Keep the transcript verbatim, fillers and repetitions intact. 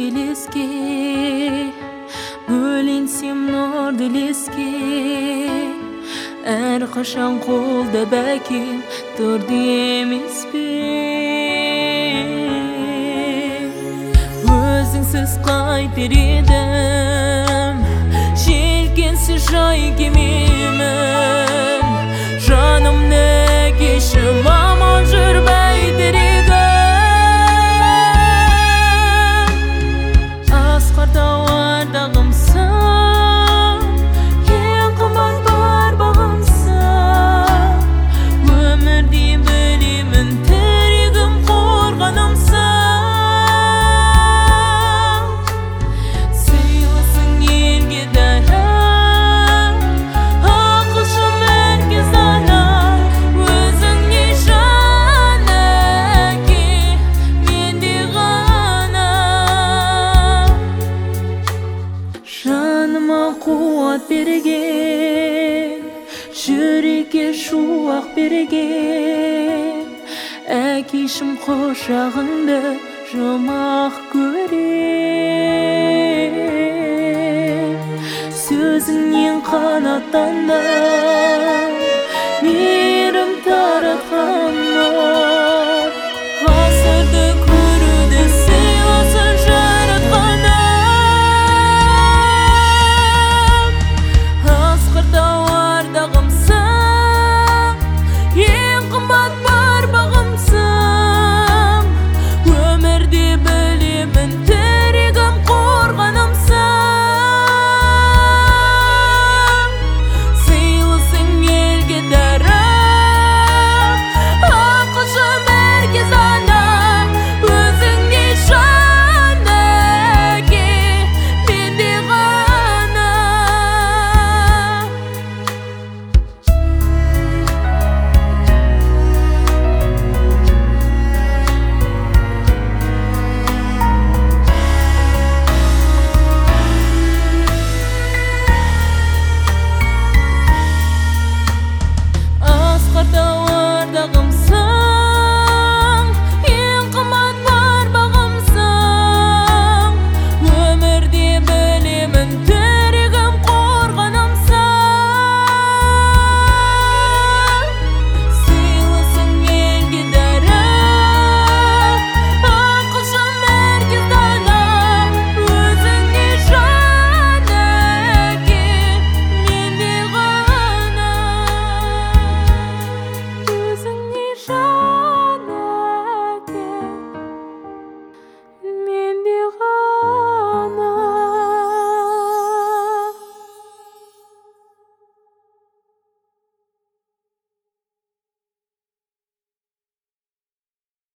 елеске, бөленсем нұр елеске, әр қашан қолда бәкем тұрды емес пе? Өзіңсіз қайтер едім, желкенсіз жай кемемін, жанымды кешім аман жүр бәйтер едім. Асқар тауардағымсың, ең қымбат бар бағымсың, өмірде білемін тірегім қорғанымсың. Қуат берген, жүрекке шуақ берген, әкешім құшағыңды жұмақ көрем. Сөзіңнен қанаттандым,